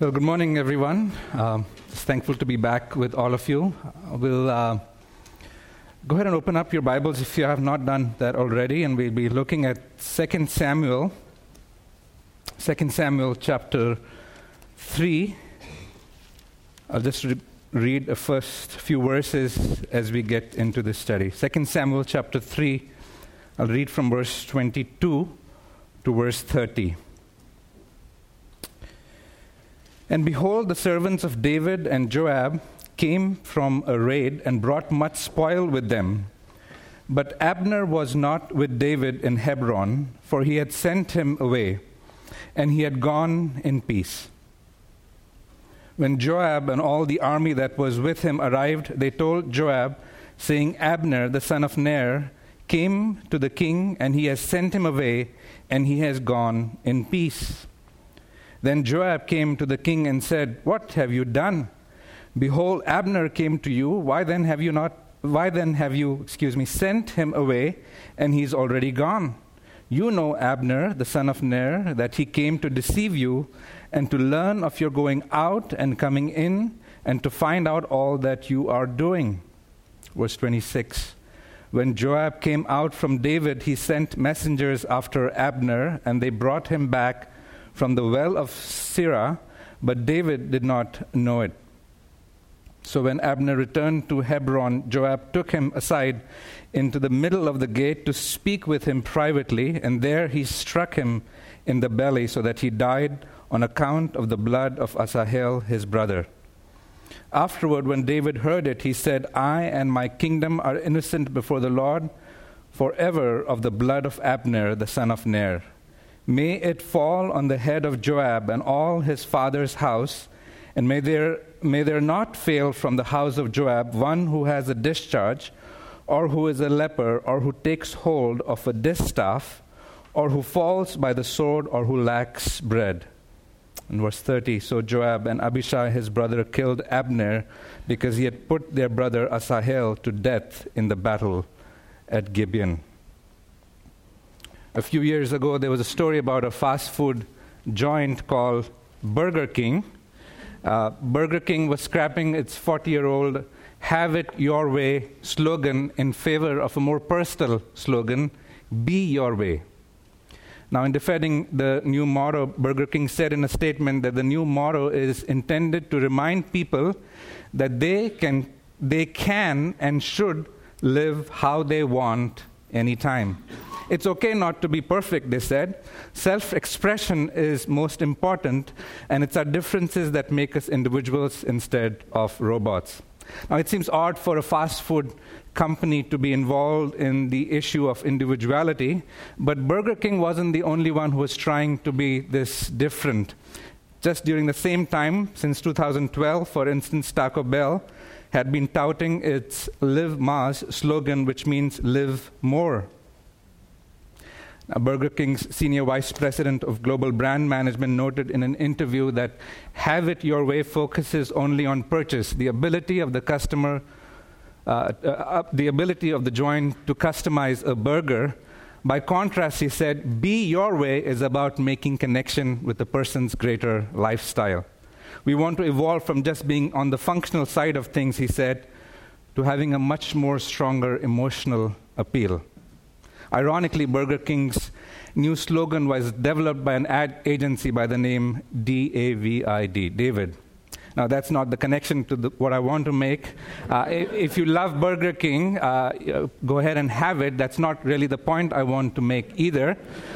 Well, good morning, everyone. Just thankful to be back with all of you. We'll go ahead and open up your Bibles if you have not done that already, and we'll be looking at 2 Samuel chapter 3. I'll just read the first few verses as we get into this study. 2 Samuel chapter 3, I'll read from verse 22 to verse 30. And behold, the servants of David and Joab came from a raid and brought much spoil with them. But Abner was not with David in Hebron, for he had sent him away, and he had gone in peace. When Joab and all the army that was with him arrived, they told Joab, saying, Abner, the son of Ner, came to the king, and he has sent him away, and he has gone in peace. Then Joab came to the king and said, What have you done? Behold, Abner came to you. Why then have you sent him away, and he's already gone? You know Abner, the son of Ner, that he came to deceive you, and to learn of your going out and coming in, and to find out all that you are doing. Verse 26. When Joab came out from David, he sent messengers after Abner, and they brought him back from the well of Sirah, but David did not know it. So when Abner returned to Hebron, Joab took him aside into the middle of the gate to speak with him privately, and there he struck him in the belly so that he died on account of the blood of Asahel his brother. Afterward, when David heard it, he said, I and my kingdom are innocent before the Lord forever of the blood of Abner the son of Ner. May it fall on the head of Joab and all his father's house, and may there not fail from the house of Joab one who has a discharge, or who is a leper, or who takes hold of a distaff, or who falls by the sword, or who lacks bread. In verse 30, so Joab and Abishai his brother killed Abner, because he had put their brother Asahel to death in the battle at Gibeon. A few years ago, there was a story about a fast food joint called Burger King. Burger King was scrapping its 40-year-old "Have It Your Way" slogan in favor of a more personal slogan, "Be Your Way." Now, in defending the new motto, Burger King said in a statement that the new motto is intended to remind people that they can and should live how they want anytime. It's okay not to be perfect, they said. Self-expression is most important, and it's our differences that make us individuals instead of robots. Now, it seems odd for a fast food company to be involved in the issue of individuality, but Burger King wasn't the only one who was trying to be this different. Just during the same time, since 2012, for instance, Taco Bell had been touting its Live Más slogan, which means live more. Now, Burger King's senior vice president of global brand management noted in an interview that Have It Your Way focuses only on purchase, the ability of the customer, the ability of the joint to customize a burger. By contrast, he said, Be Your Way is about making connection with the person's greater lifestyle. We want to evolve from just being on the functional side of things, he said, to having a much more stronger emotional appeal. Ironically, Burger King's new slogan was developed by an ad agency by the name DAVID, David. Now, that's not the connection to what I want to make. If you love Burger King, go ahead and have it. That's not really the point I want to make either.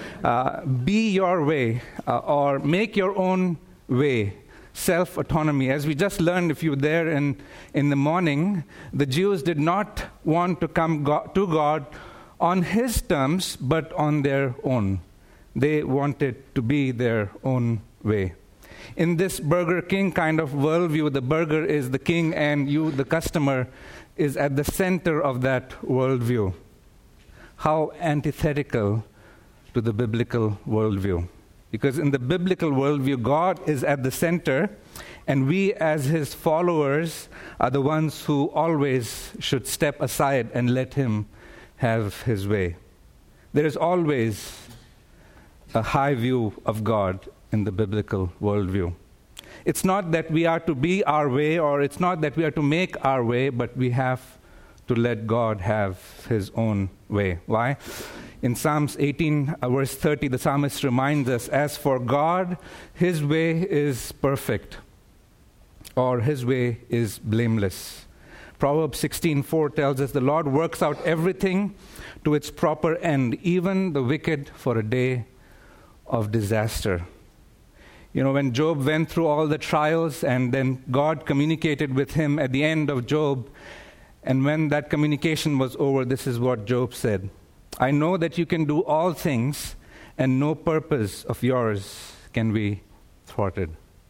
Be your way, or make your own way. Self-autonomy. As we just learned, if you were there in the morning, the Jews did not want to come to God on His terms, but on their own. They wanted to be their own way. In this Burger King kind of worldview, the burger is the king, and you, the customer, is at the center of that worldview. How antithetical to the biblical worldview. Because in the biblical worldview, God is at the center, and we as His followers are the ones who always should step aside and let Him have His way. There is always a high view of God in the biblical worldview. It's not that we are to be our way, or it's not that we are to make our way, but we have to let God have his own way. Why? In Psalms 18, verse 30, the psalmist reminds us, as for God, his way is perfect, or his way is blameless. Proverbs 16:4 tells us, the Lord works out everything to its proper end, even the wicked for a day of disaster. You know, when Job went through all the trials, and then God communicated with him at the end of Job, and when that communication was over, this is what Job said: I know that you can do all things, and no purpose of yours can be thwarted.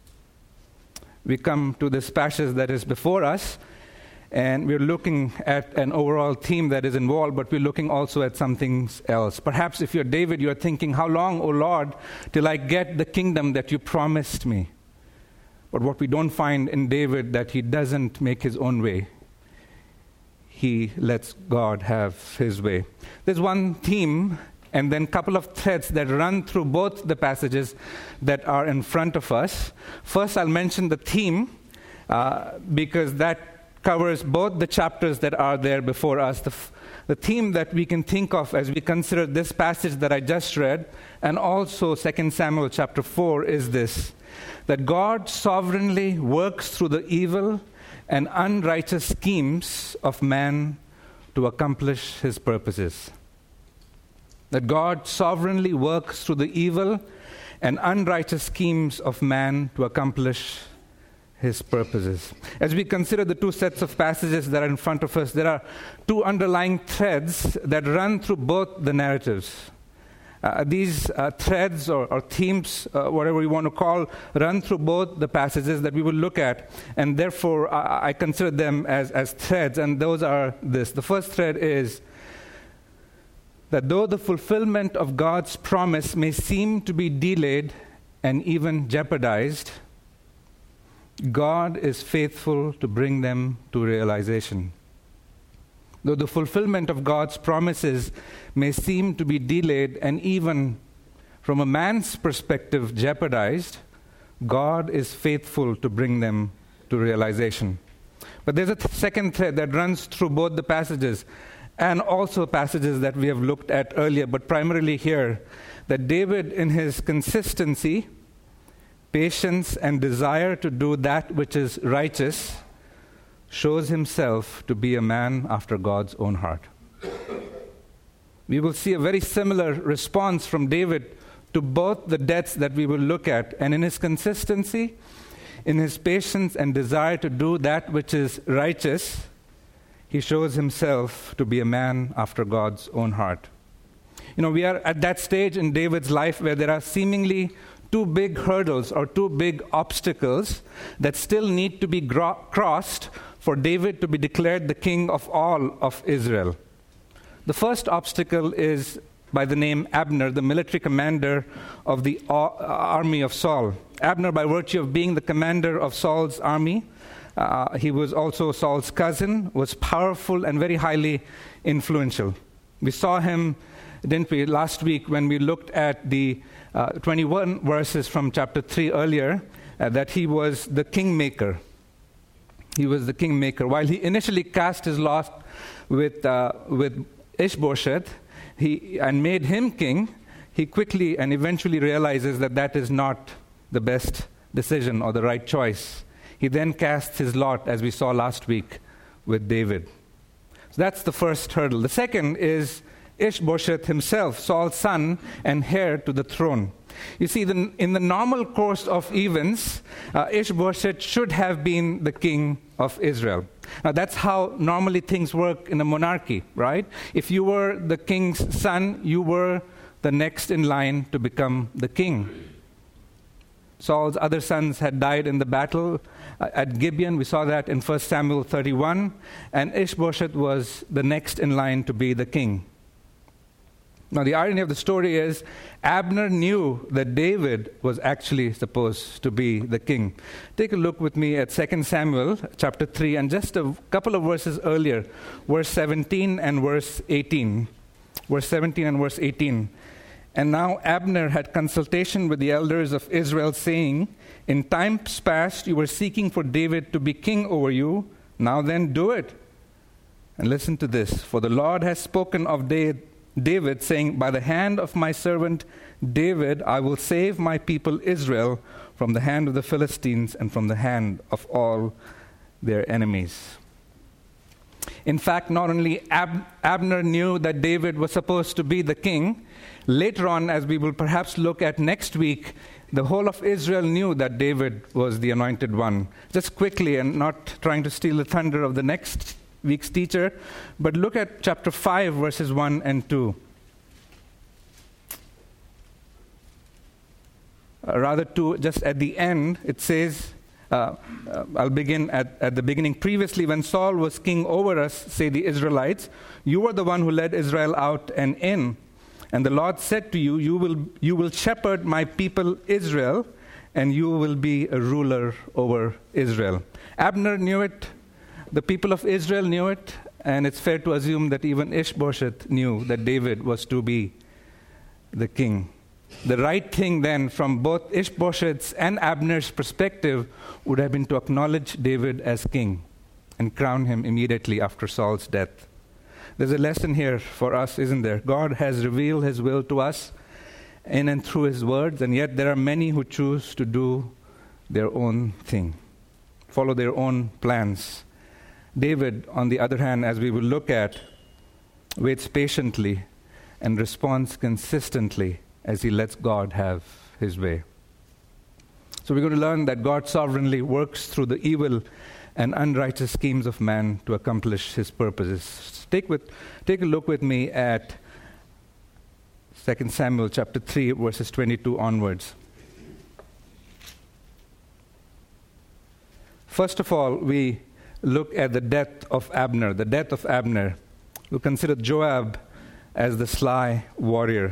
We come to this passage that is before us, and we're looking at an overall theme that is involved, but we're looking also at something else. Perhaps if you're David, you're thinking, how long, O Lord, till I get the kingdom that you promised me? But what we don't find in David, that he doesn't make his own way. He lets God have his way. There's one theme and then a couple of threads that run through both the passages that are in front of us. First, I'll mention the theme because that covers both the chapters that are there before us. The theme that we can think of as we consider this passage that I just read, and also 2 Samuel chapter 4, is this: that God sovereignly works through the evil and unrighteous schemes of man to accomplish his purposes. That God sovereignly works through the evil and unrighteous schemes of man to accomplish his purposes. As we consider the two sets of passages that are in front of us, there are two underlying threads that run through both the narratives. These threads or themes, whatever you want to call, run through both the passages that we will look at, and therefore I consider them as threads, and those are this. The first thread is that though the fulfillment of God's promise may seem to be delayed and even jeopardized, God is faithful to bring them to realization. Though the fulfillment of God's promises may seem to be delayed and even, from a man's perspective, jeopardized, God is faithful to bring them to realization. But there's a second thread that runs through both the passages, and also passages that we have looked at earlier, but primarily here, that David, in his consistency, patience, and desire to do that which is righteous, shows himself to be a man after God's own heart. We will see a very similar response from David to both the deaths that we will look at, and in his consistency, in his patience and desire to do that which is righteous, he shows himself to be a man after God's own heart. You know, we are at that stage in David's life where there are seemingly two big hurdles or two big obstacles that still need to be crossed for David to be declared the king of all of Israel. The first obstacle is by the name Abner, the military commander of the army of Saul. Abner, by virtue of being the commander of Saul's army, he was also Saul's cousin, was powerful and very highly influential. We saw him, didn't we, last week when we looked at the 21 verses from chapter 3 earlier, that he was the kingmaker. He was the kingmaker. While he initially cast his lot with Ishbosheth and made him king, he quickly and eventually realizes that that is not the best decision or the right choice. He then casts his lot, as we saw last week, with David. So that's the first hurdle. The second is Ishbosheth himself, Saul's son and heir to the throne. You see, in the normal course of events, Ishbosheth should have been the king of Israel. Now, that's how normally things work in a monarchy, right? If you were the king's son, you were the next in line to become the king. Saul's other sons had died in the battle at Gibeon. We saw that in 1 Samuel 31. And Ishbosheth was the next in line to be the king. Now, the irony of the story is Abner knew that David was actually supposed to be the king. Take a look with me at 2 Samuel chapter 3 and just a couple of verses earlier, verse 17 and verse 18. Verse 17 and verse 18. And now Abner had consultation with the elders of Israel, saying, in times past you were seeking for David to be king over you. Now then, do it. And listen to this. For the Lord has spoken of David, saying, by the hand of my servant David, I will save my people Israel from the hand of the Philistines and from the hand of all their enemies. In fact, not only Abner knew that David was supposed to be the king, later on, as we will perhaps look at next week, the whole of Israel knew that David was the anointed one. Just quickly, and not trying to steal the thunder of the next week's teacher, but look at chapter 5, verses 1 and 2. Just at the end, it says, I'll begin at the beginning. Previously, when Saul was king over us, say the Israelites, you were the one who led Israel out and in. And the Lord said to you, you will shepherd my people Israel, and you will be a ruler over Israel. Abner knew it, the people of Israel knew it, and it's fair to assume that even Ishbosheth knew that David was to be the king. The right thing then, from both Ishbosheth's and Abner's perspective, would have been to acknowledge David as king and crown him immediately after Saul's death. There's a lesson here for us, isn't there? God has revealed his will to us in and through his words, and yet there are many who choose to do their own thing, follow their own plans. David, on the other hand, as we will look at, waits patiently and responds consistently as he lets God have his way. So we're going to learn that God sovereignly works through the evil and unrighteous schemes of man to accomplish his purposes. Take a look with me at 2 Samuel chapter 3, verses 22 onwards. First of all, we look at the death of Abner. The death of Abner. We'll consider Joab as the sly warrior.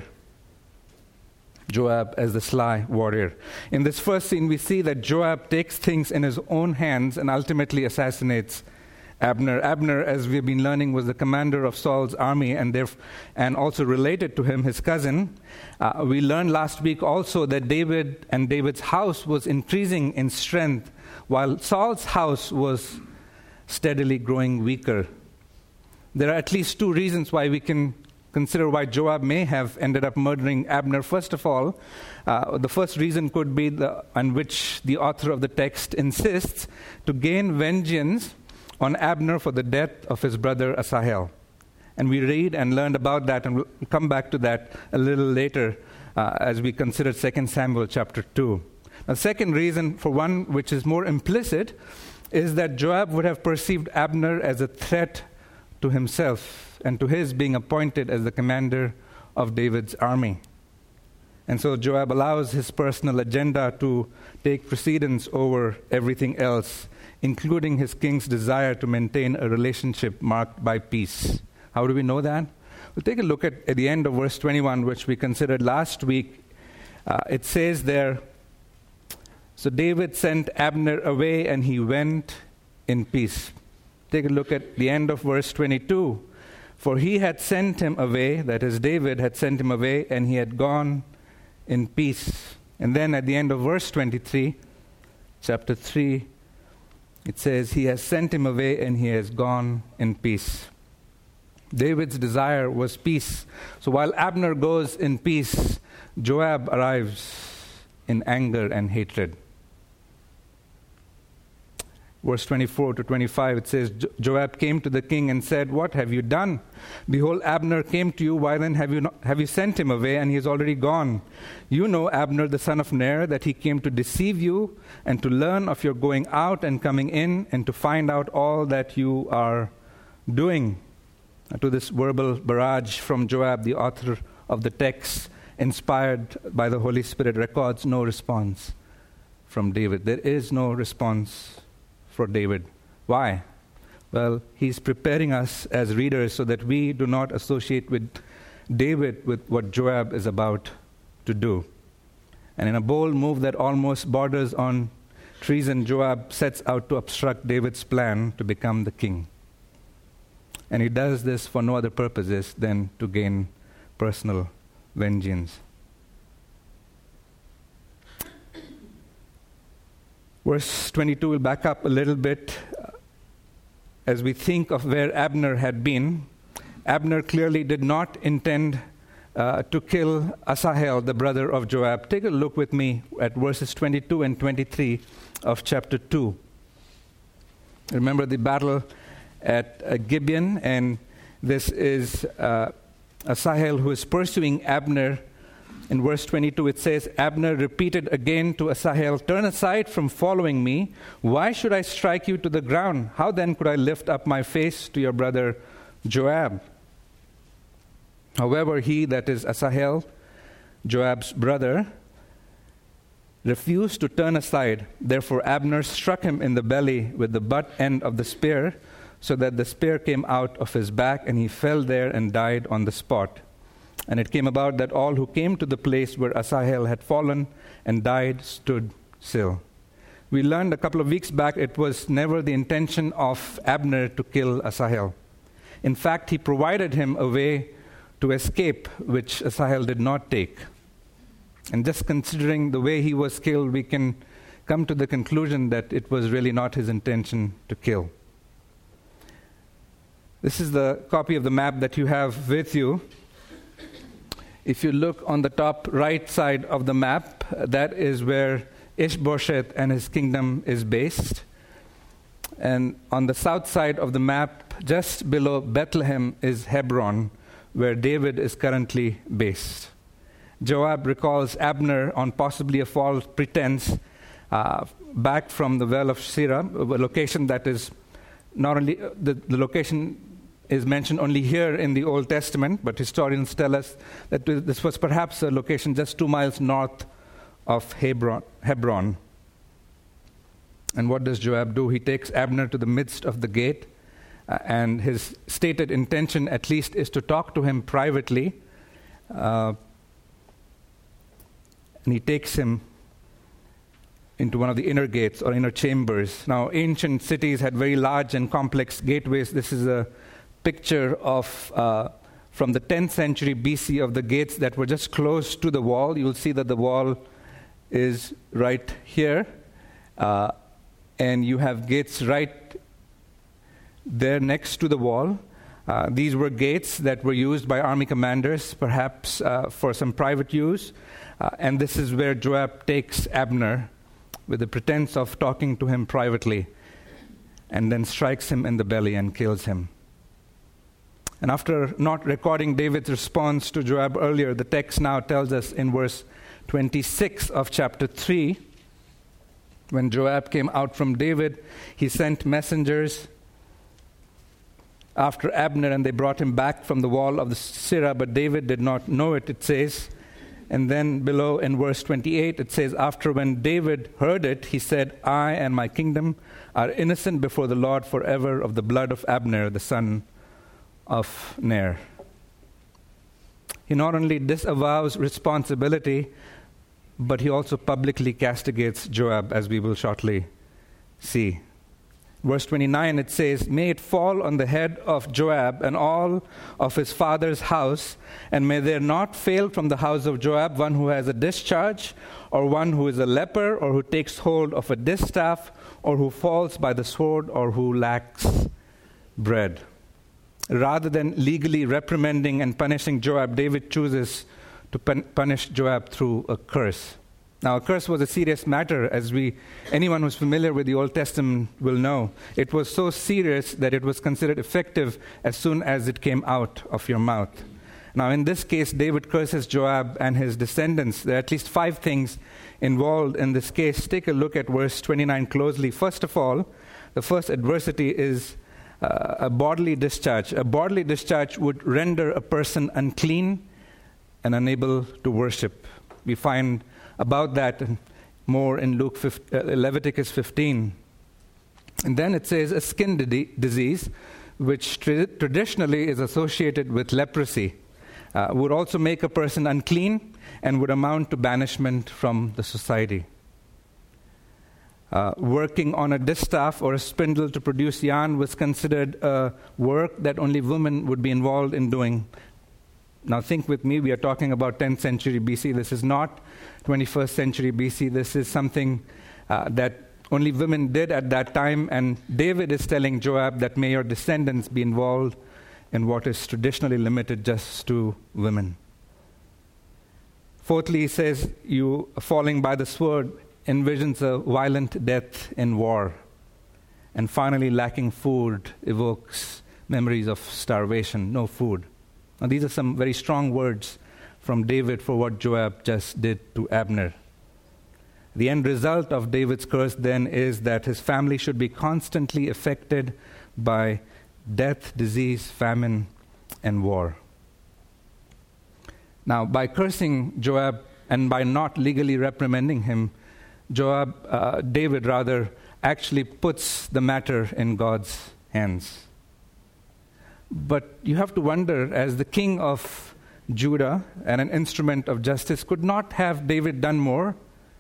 Joab as the sly warrior. In this first scene, we see that Joab takes things in his own hands and ultimately assassinates Abner. Abner, as we've been learning, was the commander of Saul's army and also related to him, his cousin. We learned last week also that David and David's house was increasing in strength, while Saul's house was steadily growing weaker. There are at least two reasons why we can consider why Joab may have ended up murdering Abner. First of all, the first reason could be on which the author of the text insists, to gain vengeance on Abner for the death of his brother Asahel. And we read and learned about that, and we'll come back to that a little later as we consider 2 Samuel chapter 2. The second reason, for one which is more implicit, is that Joab would have perceived Abner as a threat to himself and to his being appointed as the commander of David's army. And so Joab allows his personal agenda to take precedence over everything else, including his king's desire to maintain a relationship marked by peace. How do we know that? We'll take a look at the end of verse 21, which we considered last week. It says there, so David sent Abner away and he went in peace. Take a look at the end of verse 22. For he had sent him away, that is, David had sent him away, and he had gone in peace. And then at the end of verse 23, chapter 3, it says, he has sent him away and he has gone in peace. David's desire was peace. So while Abner goes in peace, Joab arrives in anger and hatred. Verse 24 to 25, it says, Joab came to the king and said, what have you done? Behold, Abner came to you. Why then have you sent him away, and he is already gone? You know Abner, the son of Ner, that he came to deceive you and to learn of your going out and coming in and to find out all that you are doing. To this verbal barrage from Joab, the author of the text, inspired by the Holy Spirit, records no response from David. There is no response for David. Why? Well, he's preparing us as readers so that we do not associate with David with what Joab is about to do. And in a bold move that almost borders on treason, Joab sets out to obstruct David's plan to become the king. And he does this for no other purposes than to gain personal vengeance. Verse 22, we'll back up a little bit as we think of where Abner had been. Abner clearly did not intend to kill Asahel, the brother of Joab. Take a look with me at verses 22 and 23 of chapter 2. Remember the battle at Gibeon, and this is Asahel who is pursuing Abner. In verse 22 it says, Abner repeated again to Asahel, "Turn aside from following me. Why should I strike you to the ground? How then could I lift up my face to your brother Joab?" However, he, that is Asahel, Joab's brother, refused to turn aside. Therefore Abner struck him in the belly with the butt end of the spear, so that the spear came out of his back, and he fell there and died on the spot. And it came about that all who came to the place where Asahel had fallen and died stood still. We learned a couple of weeks back it was never the intention of Abner to kill Asahel. In fact, he provided him a way to escape, which Asahel did not take. And just considering the way he was killed, we can come to the conclusion that it was really not his intention to kill. This is the copy of the map that you have with you. If you look on the top right side of the map, that is where Ishbosheth and his kingdom is based. And on the south side of the map, just below Bethlehem, is Hebron, where David is currently based. Joab recalls Abner on possibly a false pretense back from the well of Sirah, a location that is not only the location is mentioned only here in the Old Testament, but historians tell us that this was perhaps a location just 2 miles north of Hebron. And what does Joab do? He takes Abner to the midst of the gate, and his stated intention at least is to talk to him privately, and he takes him into one of the inner gates or inner chambers. Now, ancient cities had very large and complex gateways. This is a picture of from the 10th century BC of the gates that were just close to the wall. You'll see that the wall is right here, and you have gates right there next to the wall. These were gates that were used by army commanders, perhaps for some private use, and this is where Joab takes Abner with the pretense of talking to him privately, and then strikes him in the belly and kills him. And after not recording David's response to Joab earlier, the text now tells us in verse 26 of chapter 3, when Joab came out from David, he sent messengers after Abner, and they brought him back from the wall of the Sirah, but David did not know it, it says. And then below in verse 28, it says, after when David heard it, he said, I and my kingdom are innocent before the Lord forever of the blood of Abner, the son of Ner. He not only disavows responsibility, but he also publicly castigates Joab, as we will shortly see. Verse 29, it says, may it fall on the head of Joab and all of his father's house, and may there not fail from the house of Joab one who has a discharge, or one who is a leper, or who takes hold of a distaff, or who falls by the sword, or who lacks bread. Rather than legally reprimanding and punishing Joab, David chooses to punish Joab through a curse. Now, a curse was a serious matter, as anyone who's familiar with the Old Testament will know. It was so serious that it was considered effective as soon as it came out of your mouth. Now, in this case, David curses Joab and his descendants. There are at least 5 things involved in this case. Take a look at verse 29 closely. First of all, the first adversity is a bodily discharge. A bodily discharge would render a person unclean and unable to worship. We find about that more in Leviticus 15. And then it says a skin disease, which traditionally is associated with leprosy, would also make a person unclean and would amount to banishment from the society. Working on a distaff or a spindle to produce yarn was considered a work that only women would be involved in doing. Now think with me, we are talking about 10th century BC. This is not 21st century BC. This is something that Only women did at that time, and David is telling Joab that may your descendants be involved in what is traditionally limited just to women. Fourthly, he says, you falling by the sword envisions a violent death in war. And finally, lacking food evokes memories of starvation, no food. Now, these are some very strong words from David for what Joab just did to Abner. The end result of David's curse then is that his family should be constantly affected by death, disease, famine, and war. Now, by cursing Joab and by not legally reprimanding him, David actually puts the matter in God's hands. But you have to wonder, as the king of Judah and an instrument of justice, could not have David done more?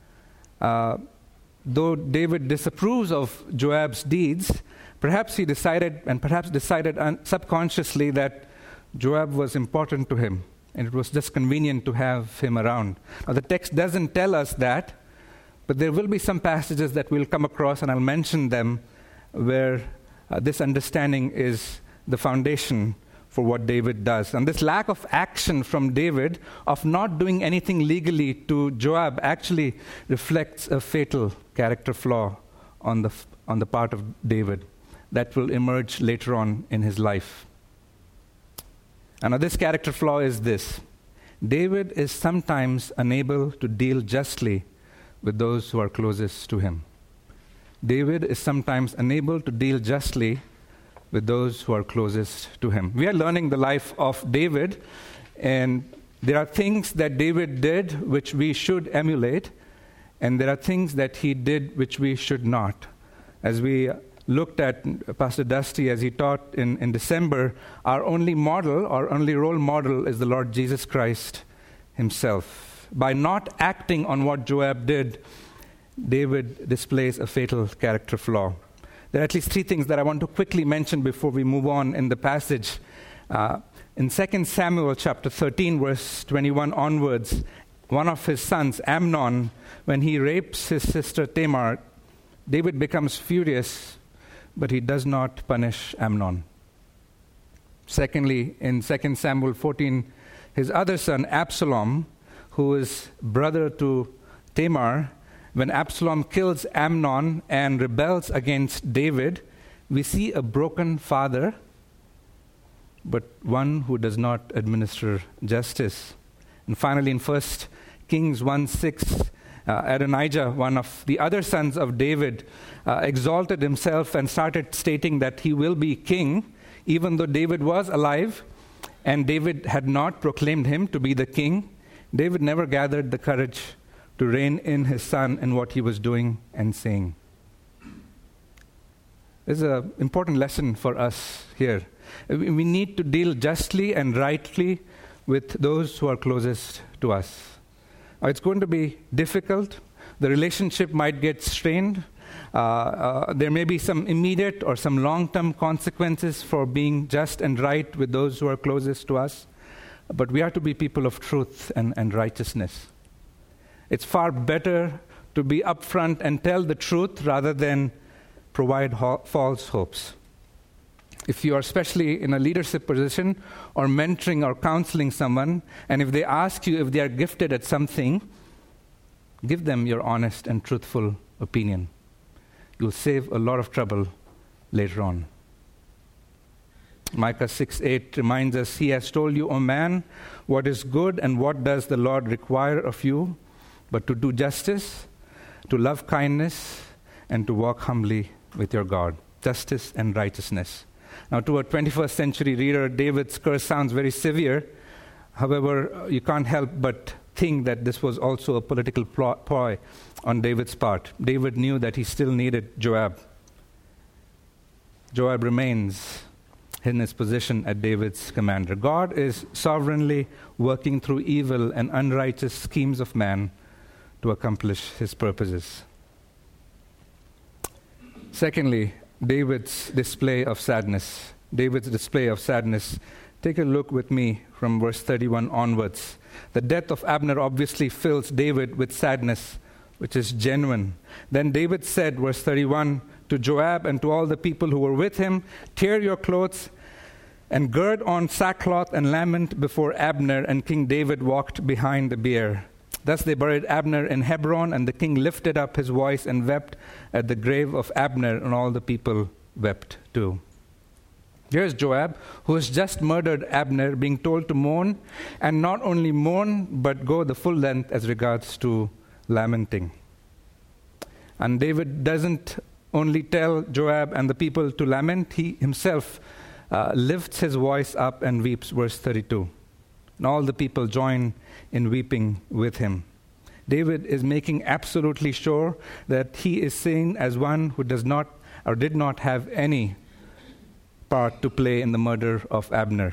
Though David disapproves of Joab's deeds, perhaps decided subconsciously that Joab was important to him, and it was just convenient to have him around. Now, the text doesn't tell us that, but there will be some passages that we'll come across, and I'll mention them, where this understanding is the foundation for what David does. And this lack of action from David of not doing anything legally to Joab actually reflects a fatal character flaw on the part of David that will emerge later on in his life. And now this character flaw is this: David is sometimes unable to deal justly with those who are closest to him. David is sometimes unable to deal justly with those who are closest to him. We are learning the life of David, and there are things that David did which we should emulate, and there are things that he did which we should not. As we looked at Pastor Dusty as he taught in December, our only model, our only role model is the Lord Jesus Christ himself. By not acting on what Joab did, David displays a fatal character flaw. There are at least three things that I want to quickly mention before we move on in the passage. In 2 Samuel chapter 13, verse 21 onwards, one of his sons, Amnon, when he rapes his sister Tamar, David becomes furious, but he does not punish Amnon. Secondly, in 2 Samuel 14, his other son, Absalom, who is brother to Tamar, when Absalom kills Amnon and rebels against David, we see a broken father, but one who does not administer justice. And finally, in 1 Kings 1:6, Adonijah, one of the other sons of David, exalted himself and started stating that he will be king, even though David was alive and David had not proclaimed him to be the king. David never gathered the courage to rein in his son in what he was doing and saying. This is an important lesson for us here. We need to deal justly and rightly with those who are closest to us. It's going to be difficult. The relationship might get strained. There may be some immediate or some long-term consequences for being just and right with those who are closest to us. But we are to be people of truth and righteousness. It's far better to be upfront and tell the truth rather than provide false hopes. If you are especially in a leadership position or mentoring or counseling someone, and if they ask you if they are gifted at something, give them your honest and truthful opinion. You'll save a lot of trouble later on. Micah 6:8 reminds us, "He has told you, O man, what is good and what does the Lord require of you, but to do justice, to love kindness, and to walk humbly with your God." Justice and righteousness. Now, to a 21st century reader, David's curse sounds very severe. However, you can't help but think that this was also a political ploy on David's part. David knew that he still needed Joab. Joab remains in his position as David's commander. God is sovereignly working through evil and unrighteous schemes of man to accomplish his purposes. Secondly, David's display of sadness. David's display of sadness. Take a look with me from verse 31 onwards. The death of Abner obviously fills David with sadness which is genuine. Then David said, verse 31, to Joab and to all the people who were with him, tear your clothes and gird on sackcloth and lament before Abner. And King David walked behind the bier. Thus they buried Abner in Hebron, and the king lifted up his voice and wept at the grave of Abner, and all the people wept too. Here's Joab, who has just murdered Abner, being told to mourn, and not only mourn, but go the full length as regards to lamenting. And David doesn't only tell Joab and the people to lament, he himself lifts his voice up and weeps, verse 32. And all the people join in weeping with him. David is making absolutely sure that he is seen as one who does not or did not have any part to play in the murder of Abner.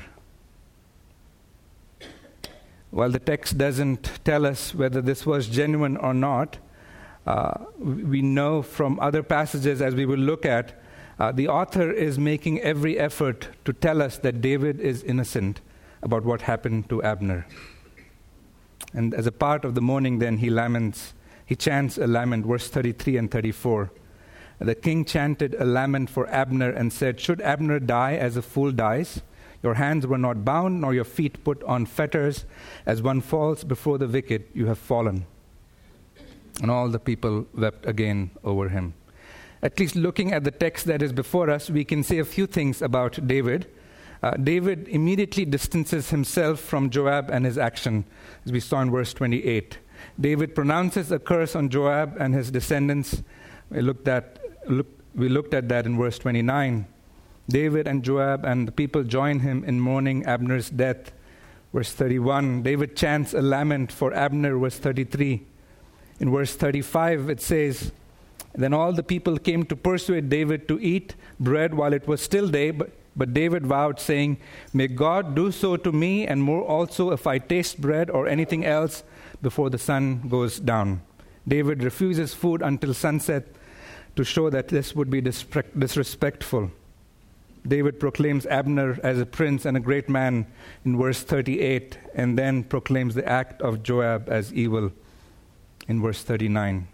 While the text doesn't tell us whether this was genuine or not, we know from other passages, as we will look at, the author is making every effort to tell us that David is innocent about what happened to Abner. And as a part of the mourning, then he chants a lament, verse 33 and 34. The king chanted a lament for Abner and said, should Abner die as a fool dies? Your hands were not bound, nor your feet put on fetters. As one falls before the wicked, you have fallen. And all the people wept again over him. At least looking at the text that is before us, we can say a few things about David. David immediately distances himself from Joab and his action, as we saw in verse 28. David pronounces a curse on Joab and his descendants. We looked at that in verse 29. David and Joab and the people join him in mourning Abner's death. Verse 31. David chants a lament for Abner, verse 33. In verse 35 it says, then all the people came to persuade David to eat bread while it was still day, but David vowed, saying, may God do so to me, and more also if I taste bread or anything else before the sun goes down. David refuses food until sunset to show that this would be disrespectful. David proclaims Abner as a prince and a great man in verse 38, and then proclaims the act of Joab as evil in verse 39.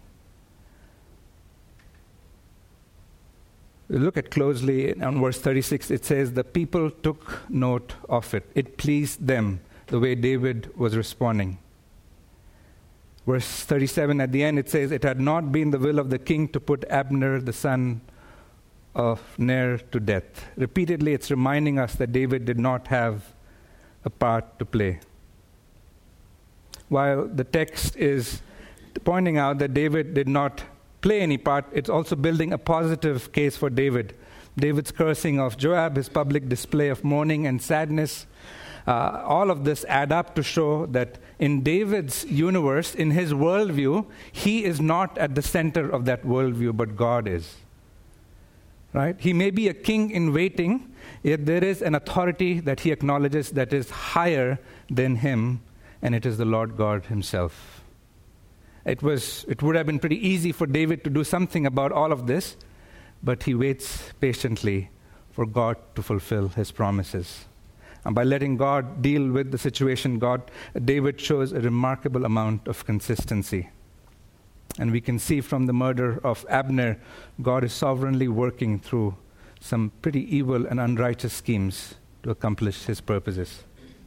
We look at closely on verse 36, it says, the people took note of it. It pleased them the way David was responding. Verse 37 at the end, it says, it had not been the will of the king to put Abner, the son of Ner, to death. Repeatedly, it's reminding us that David did not have a part to play. While the text is pointing out that David did not play any part, it's also building a positive case for David. David's cursing of Joab, his public display of mourning and sadness, all of this add up to show that in David's universe, in his worldview, he is not at the center of that worldview, but God is. Right? He may be a king in waiting, yet there is an authority that he acknowledges that is higher than him, and it is the Lord God himself. It would have been pretty easy for David to do something about all of this, but he waits patiently for God to fulfill his promises. And by letting God deal with the situation, David shows a remarkable amount of consistency. And we can see from the murder of Abner, God is sovereignly working through some pretty evil and unrighteous schemes to accomplish his purposes.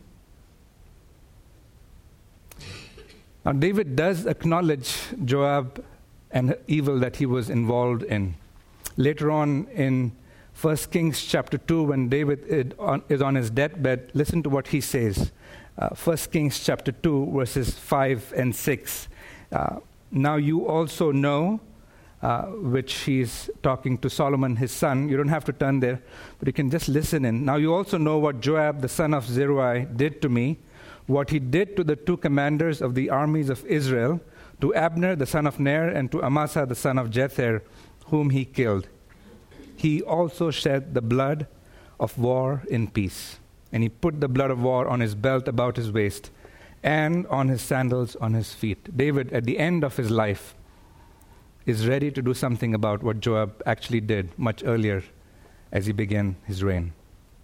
Now, David does acknowledge Joab and the evil that he was involved in. Later on in 1 Kings chapter 2, when David is on his deathbed, listen to what he says. 1 Kings chapter 2, verses 5 and 6. Now you also know, which he's talking to Solomon, his son. You don't have to turn there, but you can just listen in. Now you also know what Joab, the son of Zeruiah, did to me, what he did to the two commanders of the armies of Israel, to Abner, the son of Ner, and to Amasa, the son of Jether, whom he killed. He also shed the blood of war in peace. And he put the blood of war on his belt about his waist, and on his sandals on his feet. David, at the end of his life, is ready to do something about what Joab actually did much earlier as he began his reign.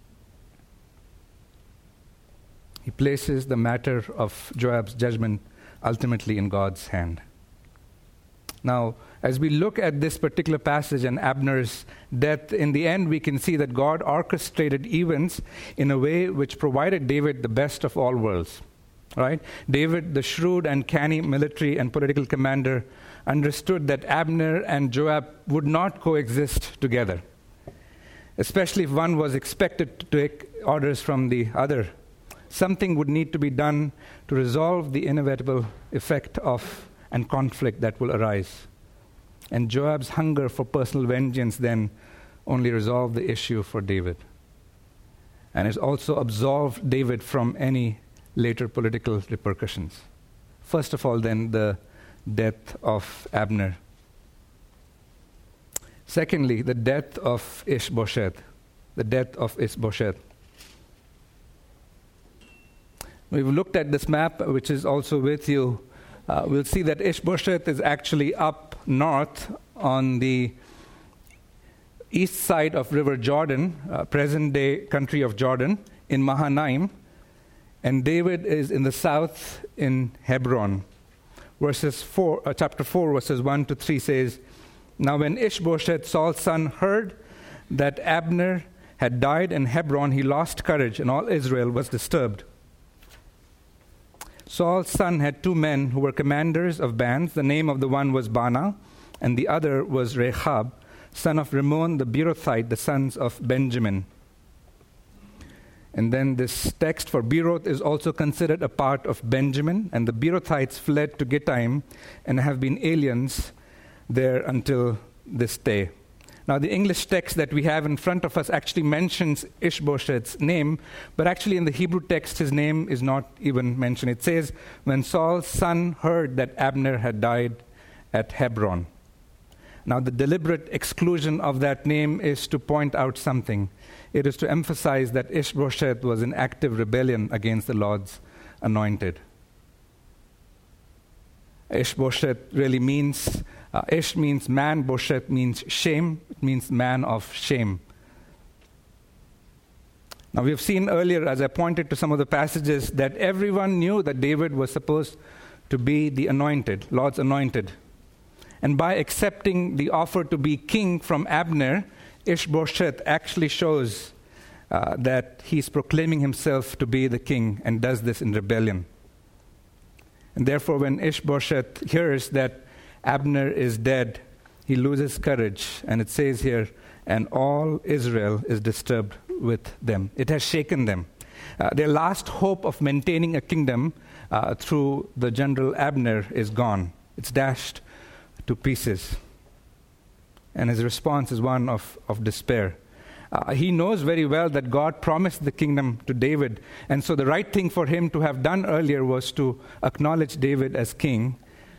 He places the matter of Joab's judgment ultimately in God's hand. Now, as we look at this particular passage and Abner's death, in the end we can see that God orchestrated events in a way which provided David the best of all worlds. Right? David, the shrewd and canny military and political commander, understood that Abner and Joab would not coexist together, especially if one was expected to take orders from the other. Something would need to be done to resolve the inevitable effect of and conflict that will arise. And Joab's hunger for personal vengeance then only resolved the issue for David. And it also absolved David from any later political repercussions. First of all, then, the death of Abner. Secondly, the death of Ishbosheth. The death of Ishbosheth. We've looked at this map, which is also with you. We'll see that Ishbosheth is actually up north on the east side of River Jordan, present-day country of Jordan, in Mahanaim. And David is in the south in Hebron. Chapter 4, verses 1 to 3 says, "Now when Ishbosheth, Saul's son, heard that Abner had died in Hebron, he lost courage, and all Israel was disturbed. Saul's son had 2 men who were commanders of bands. The name of the one was Baanah, and the other was Rechab, son of Rimmon the Beerothite, the sons of Benjamin." And then this text for Beeroth is also considered a part of Benjamin, and the Beerothites fled to Gittaim and have been aliens there until this day. Now, the English text that we have in front of us actually mentions Ishbosheth's name, but actually in the Hebrew text, his name is not even mentioned. It says, when Saul's son heard that Abner had died at Hebron. Now, the deliberate exclusion of that name is to point out something. It is to emphasize that Ishbosheth was in active rebellion against the Lord's anointed. Ishbosheth really means, Ish means man, Bosheth means shame. It means man of shame. Now, we have seen earlier, as I pointed to some of the passages, that everyone knew that David was supposed to be the anointed, Lord's anointed. And by accepting the offer to be king from Abner, Ishbosheth actually shows that he's proclaiming himself to be the king and does this in rebellion. And therefore, when Ishbosheth hears that Abner is dead, he loses courage. And it says here, and all Israel is disturbed with them. It has shaken them. Their last hope of maintaining a kingdom through the general Abner is gone. It's dashed to pieces. And his response is one of despair. He knows very well that God promised the kingdom to David, and so the right thing for him to have done earlier was to acknowledge David as king.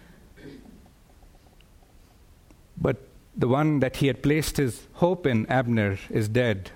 But the one that he had placed his hope in, Abner, is dead.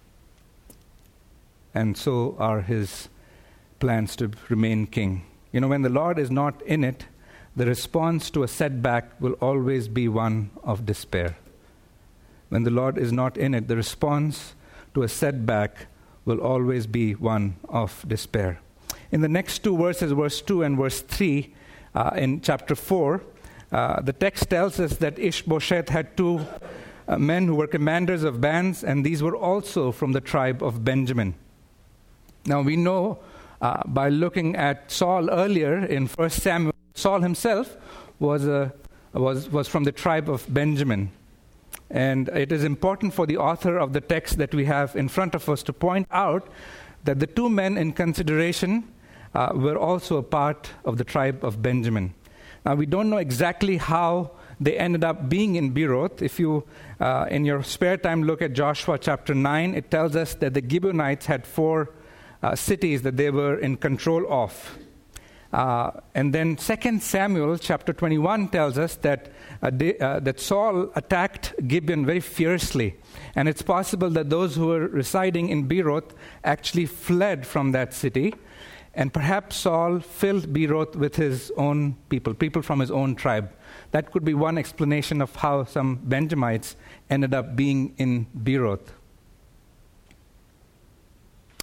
And so are his plans to remain king. You know, when the Lord is not in it, the response to a setback will always be one of despair. When the Lord is not in it, the response to a setback will always be one of despair. In the next 2 verses, verse 2 and verse 3, in chapter 4, the text tells us that Ishbosheth had 2 men who were commanders of bands, and these were also from the tribe of Benjamin. Now, we know by looking at Saul earlier in 1 Samuel, Saul himself was from the tribe of Benjamin. And it is important for the author of the text that we have in front of us to point out that the 2 men in consideration were also a part of the tribe of Benjamin. Now, we don't know exactly how they ended up being in Beeroth. If you, in your spare time, look at Joshua chapter 9, it tells us that the Gibeonites had 4 cities that they were in control of. And then 2 Samuel chapter 21 tells us that Saul attacked Gibeon very fiercely. And it's possible that those who were residing in Beeroth actually fled from that city. And perhaps Saul filled Beeroth with his own people from his own tribe. That could be one explanation of how some Benjamites ended up being in Beeroth.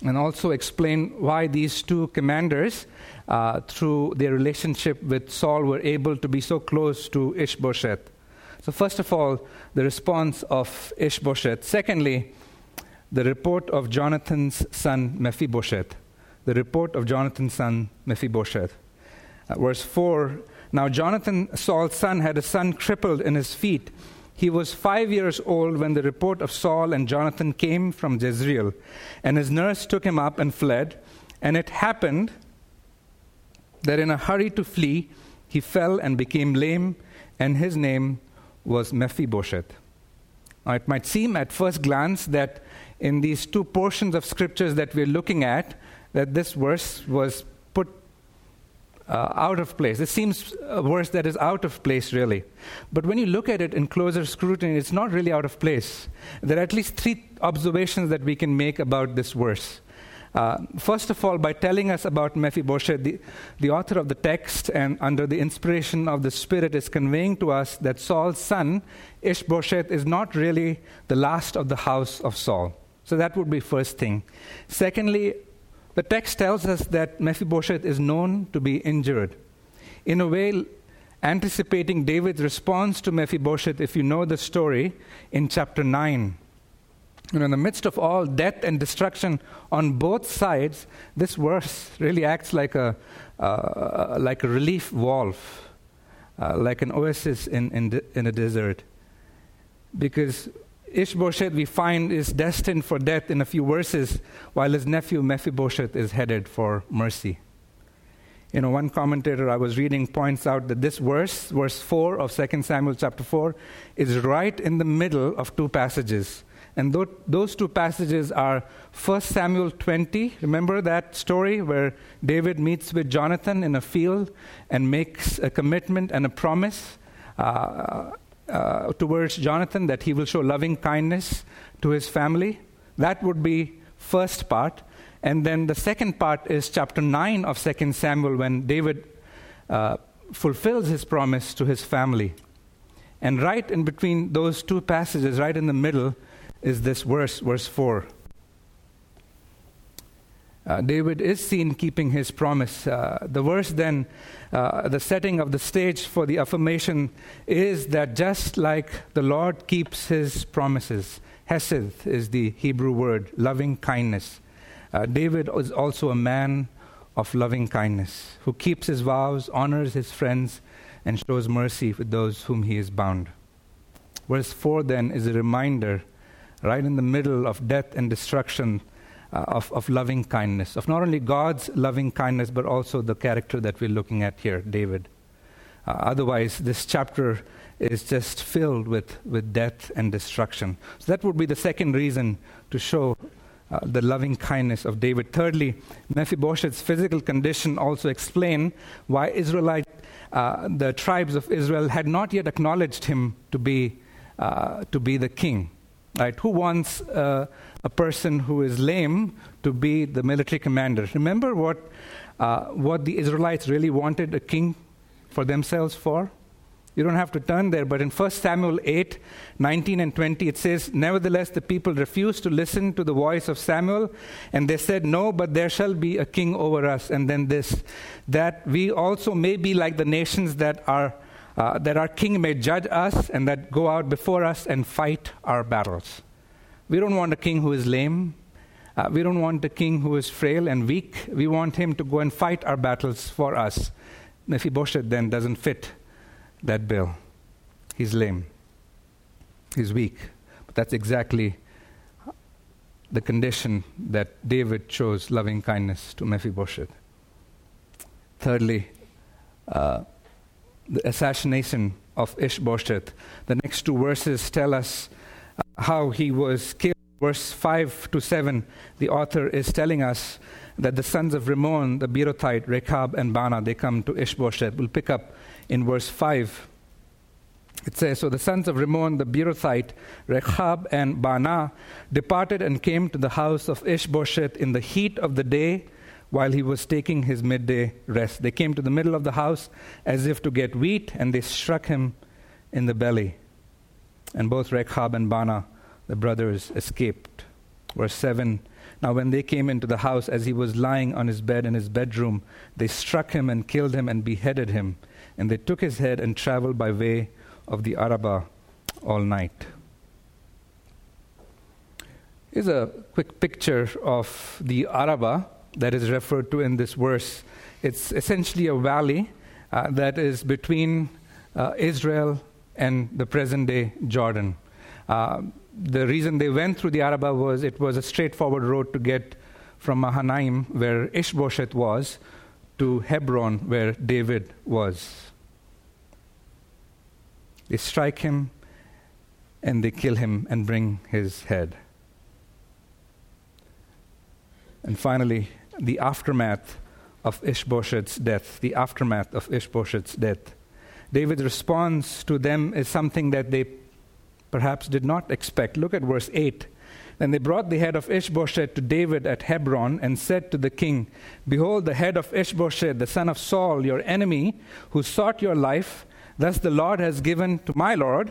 and also explain why these two commanders, through their relationship with Saul, were able to be so close to Ishbosheth. So first of all, the response of Ishbosheth. Secondly, the report of Jonathan's son Mephibosheth. The report of Jonathan's son Mephibosheth. Verse 4, now Jonathan, Saul's son, had a son crippled in his feet. He was 5 years old when the report of Saul and Jonathan came from Jezreel, and his nurse took him up and fled. And it happened that in a hurry to flee, he fell and became lame, and his name was Mephibosheth. Now, it might seem at first glance that in these two portions of scriptures that we're looking at, that this verse was put out of place. It seems a verse that is out of place, really. But when you look at it in closer scrutiny, it's not really out of place. There are at least three observations that we can make about this verse. First of all, by telling us about Mephibosheth, the author of the text, and under the inspiration of the Spirit, is conveying to us that Saul's son, Ishbosheth, is not really the last of the house of Saul. So that would be first thing. Secondly, the text tells us that Mephibosheth is known to be injured. In a way, anticipating David's response to Mephibosheth, if you know the story, in chapter 9. In the midst of all death and destruction on both sides, this verse really acts like a relief valve, like an oasis in a desert. Because Ishbosheth, we find, is destined for death in a few verses, while his nephew Mephibosheth is headed for mercy. One commentator I was reading points out that this verse 4 of 2 Samuel chapter 4, is right in the middle of two passages. And those two passages are 1 Samuel 20. Remember that story where David meets with Jonathan in a field and makes a commitment and a promise towards Jonathan that he will show loving kindness to his family? That would be first part. And then the second part is chapter 9 of 2 Samuel, when David fulfills his promise to his family. And right in between those two passages, right in the middle, is this verse 4. David is seen keeping his promise. The verse then, the setting of the stage for the affirmation is that just like the Lord keeps his promises, Hesed is the Hebrew word, loving kindness. David is also a man of loving kindness, who keeps his vows, honors his friends, and shows mercy with those whom he is bound. Verse 4 then is a reminder, right in the middle of death and destruction, of loving kindness, of not only God's loving kindness, but also the character that we're looking at here, David. Otherwise, this chapter is just filled with death and destruction. So that would be the second reason to show the loving kindness of David. Thirdly, Mephibosheth's physical condition also explain why the tribes of Israel had not yet acknowledged him to be the king. Right? Who wants a person who is lame to be the military commander? Remember what the Israelites really wanted a king for themselves for? You don't have to turn there, but in 1 Samuel 8, 19 and 20, it says, nevertheless, the people refused to listen to the voice of Samuel, and they said, no, but there shall be a king over us. And then this, that we also may be like the nations that our king may judge us and that go out before us and fight our battles. We don't want a king who is lame. We don't want a king who is frail and weak. We want him to go and fight our battles for us. Mephibosheth then doesn't fit that bill. He's lame. He's weak. But that's exactly the condition that David shows loving kindness to Mephibosheth. Thirdly, the assassination of Ishbosheth. The next two verses tell us how he was killed. Verse 5 to 7, the author is telling us that the sons of Rimmon, the Beerothite, Rechab and Baanah, they come to Ishbosheth. We'll pick up in verse 5. It says, so the sons of Rimmon, the Beerothite, Rechab and Baanah, departed and came to the house of Ishbosheth in the heat of the day while he was taking his midday rest. They came to the middle of the house as if to get wheat, and they struck him in the belly. And both Rechab and Baanah, the brothers, escaped. Verse 7, Now when they came into the house, as he was lying on his bed in his bedroom, they struck him and killed him and beheaded him. And they took his head and traveled by way of the Arabah all night. Here's a quick picture of the Arabah that is referred to in this verse. It's essentially a valley that is between Israel and the present-day Jordan. The reason they went through the Arabah was it was a straightforward road to get from Mahanaim, where Ishbosheth was, to Hebron, where David was. They strike him and they kill him and bring his head. And finally, the aftermath of Ishbosheth's death. The aftermath of Ishbosheth's death. David's response to them is something that they perhaps did not expect. Look at verse 8. Then they brought the head of Ishbosheth to David at Hebron and said to the king, "Behold, the head of Ishbosheth, the son of Saul, your enemy, who sought your life, thus the Lord has given to my lord."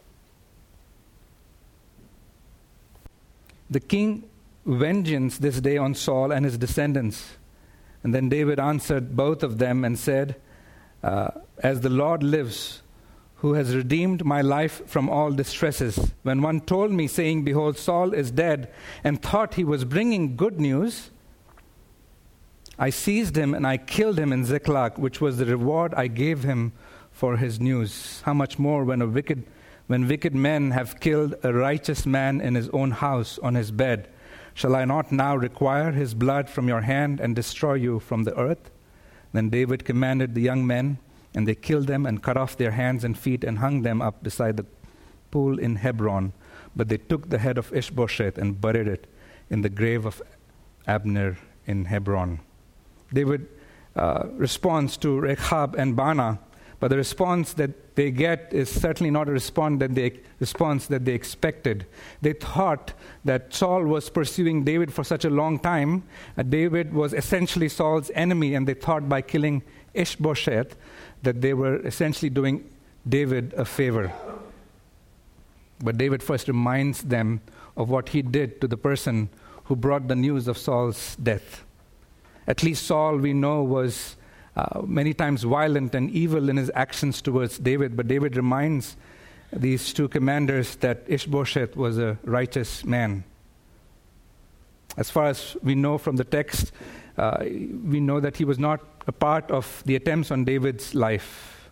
The king vengeance this day on Saul and his descendants. And then David answered both of them and said, "As the Lord lives, who has redeemed my life from all distresses, when one told me, saying, 'Behold, Saul is dead,' and thought he was bringing good news, I seized him and I killed him in Ziklag, which was the reward I gave him for his news. How much more when wicked men have killed a righteous man in his own house on his bed? Shall I not now require his blood from your hand and destroy you from the earth?" Then David commanded the young men, and they killed them and cut off their hands and feet and hung them up beside the pool in Hebron. But they took the head of Ishbosheth and buried it in the grave of Abner in Hebron. David responds to Rechab and Baanah, but the response that they get is certainly not a response that they expected. They thought that Saul was pursuing David for such a long time. David was essentially Saul's enemy, and they thought by killing Ishbosheth that they were essentially doing David a favor. But David first reminds them of what he did to the person who brought the news of Saul's death. At least Saul, we know, was many times violent and evil in his actions towards David, but David reminds these two commanders that Ishbosheth was a righteous man. As far as we know from the text, we know that he was not a part of the attempts on David's life.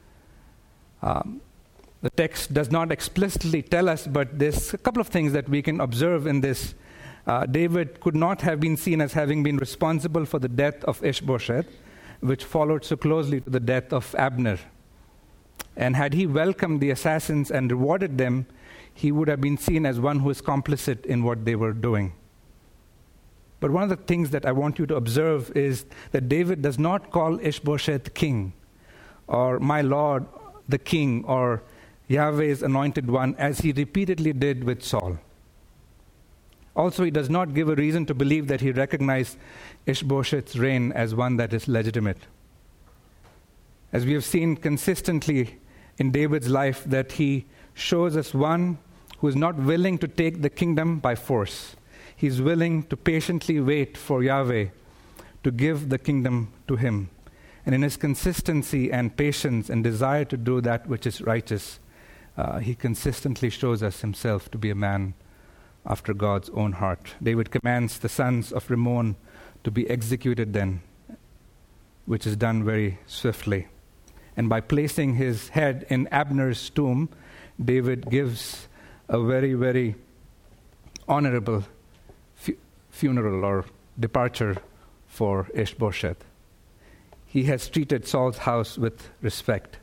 The text does not explicitly tell us, but there's a couple of things that we can observe in this. David could not have been seen as having been responsible for the death of Ishbosheth, which followed so closely to the death of Abner. And had he welcomed the assassins and rewarded them, he would have been seen as one who is complicit in what they were doing. But one of the things that I want you to observe is that David does not call Ishbosheth king, or my lord the king, or Yahweh's anointed one, as he repeatedly did with Saul. Also, he does not give a reason to believe that he recognized Ishbosheth's reign as one that is legitimate. As we have seen consistently in David's life, that he shows us one who is not willing to take the kingdom by force. He's willing to patiently wait for Yahweh to give the kingdom to him. And in his consistency and patience and desire to do that which is righteous, he consistently shows us himself to be a man after God's own heart. David commands the sons of Rimmon to be executed then, which is done very swiftly. And by placing his head in Abner's tomb, David gives a very, very honorable funeral or departure for Ishbosheth. He has treated Saul's house with respect.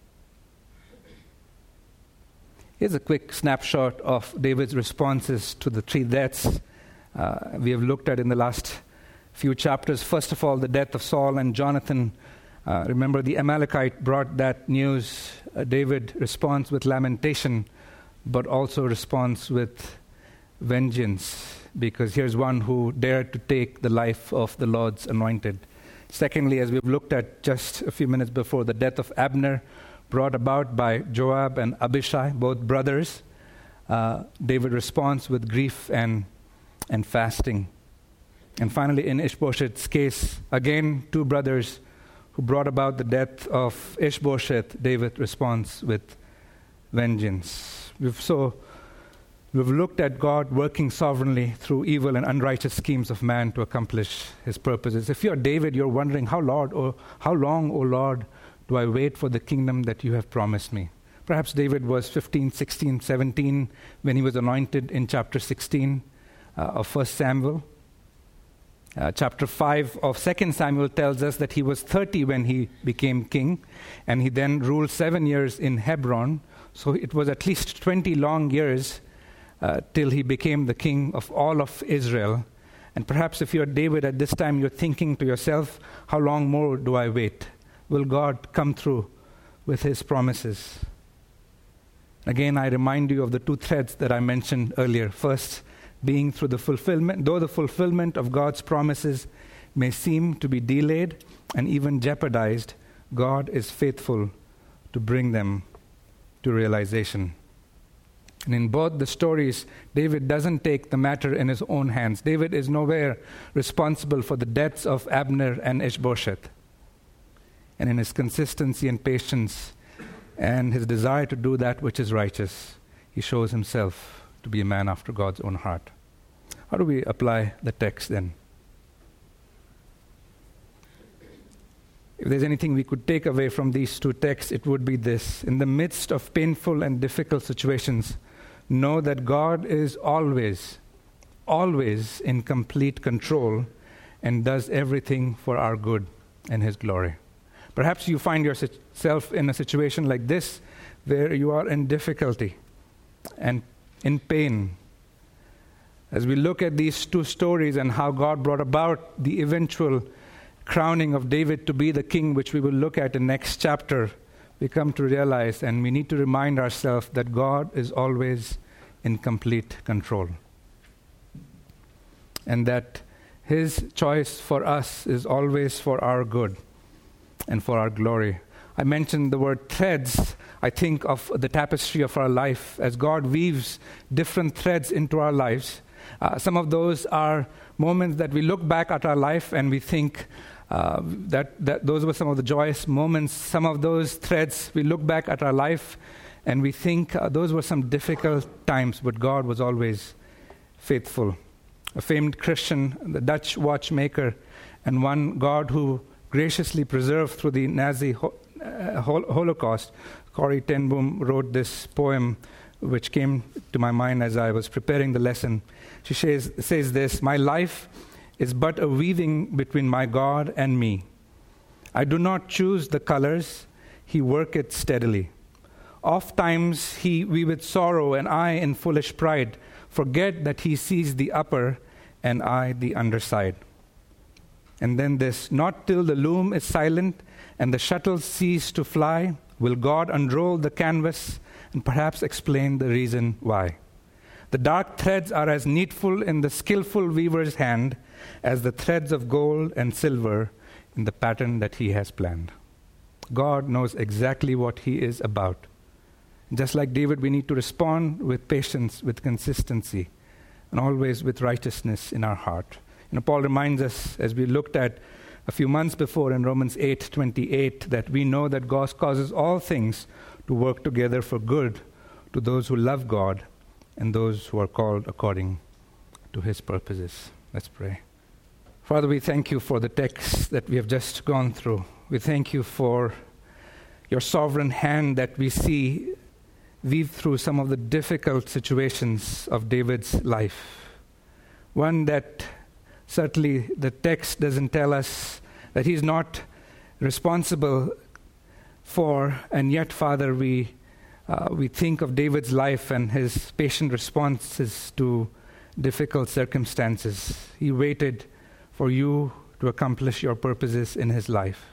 Here's a quick snapshot of David's responses to the three deaths we have looked at in the last few chapters. First of all, the death of Saul and Jonathan. Remember, the Amalekite brought that news. David responds with lamentation, but also responds with vengeance, because here's one who dared to take the life of the Lord's anointed. Secondly, as we've looked at just a few minutes before, the death of Abner, brought about by Joab and Abishai, both brothers. David responds with grief and and fasting. And finally, in Ishbosheth's case, again, two brothers who brought about the death of Ishbosheth, David responds with vengeance. We've looked at God working sovereignly through evil and unrighteous schemes of man to accomplish his purposes. If you're David, you're wondering, how long, O Lord, do I wait for the kingdom that you have promised me? Perhaps David was 15, 16, 17 when he was anointed in chapter 16 of 1 Samuel. Chapter 5 of 2 Samuel tells us that he was 30 when he became king, and he then ruled 7 years in Hebron. So it was at least 20 long years till he became the king of all of Israel. And perhaps if you're David at this time, you're thinking to yourself, how long more do I wait? Will God come through with his promises? Again, I remind you of the two threads that I mentioned earlier. First, being through the fulfillment, though the fulfillment of God's promises may seem to be delayed and even jeopardized, God is faithful to bring them to realization. And in both the stories, David doesn't take the matter in his own hands. David is nowhere responsible for the deaths of Abner and Ishbosheth. And in his consistency and patience and his desire to do that which is righteous, he shows himself to be a man after God's own heart. How do we apply the text then? If there's anything we could take away from these two texts, it would be this. In the midst of painful and difficult situations, know that God is always, always in complete control and does everything for our good and his glory. Perhaps you find yourself in a situation like this where you are in difficulty and in pain. As we look at these two stories and how God brought about the eventual crowning of David to be the king, which we will look at in next chapter, we come to realize, and we need to remind ourselves, that God is always in complete control. And that his choice for us is always for our good and for our glory. I mentioned the word threads. I think of the tapestry of our life as God weaves different threads into our lives. Some of those are moments that we look back at our life and we think that those were some of the joyous moments. Some of those threads, we look back at our life and we think those were some difficult times, but God was always faithful. A famed Christian, the Dutch watchmaker, and one God who graciously preserved through the Nazi Holocaust, Corrie ten Boom wrote this poem which came to my mind as I was preparing the lesson. She says this: "My life is but a weaving between my God and me. I do not choose the colors, he worketh steadily. Oft times he weaveth sorrow, and I in foolish pride forget that he sees the upper and I the underside." And then this: "Not till the loom is silent and the shuttles cease to fly, will God unroll the canvas and perhaps explain the reason why. The dark threads are as needful in the skillful weaver's hand as the threads of gold and silver in the pattern that he has planned." God knows exactly what he is about. Just like David, we need to respond with patience, with consistency, and always with righteousness in our heart. Paul reminds us, as we looked at a few months before in Romans 8:28, that we know that God causes all things to work together for good to those who love God and those who are called according to his purposes. Let's pray. Father, we thank you for the text that we have just gone through. We thank you for your sovereign hand that we see weave through some of the difficult situations of David's life. One that certainly the text doesn't tell us that he's not responsible for, and yet, Father, we think of David's life and his patient responses to difficult circumstances. He waited for you to accomplish your purposes in his life.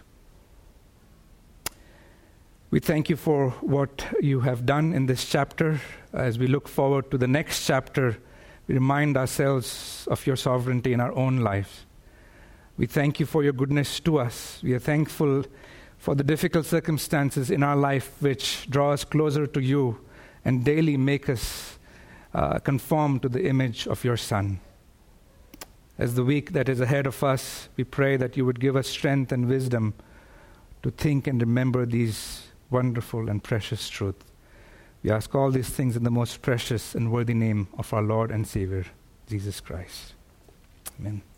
We thank you for what you have done in this chapter. As we look forward to the next chapter, we remind ourselves of your sovereignty in our own lives. We thank you for your goodness to us. We are thankful for the difficult circumstances in our life which draw us closer to you and daily make us conform to the image of your Son. As the week that is ahead of us, we pray that you would give us strength and wisdom to think and remember these wonderful and precious truths. We ask all these things in the most precious and worthy name of our Lord and Savior, Jesus Christ. Amen.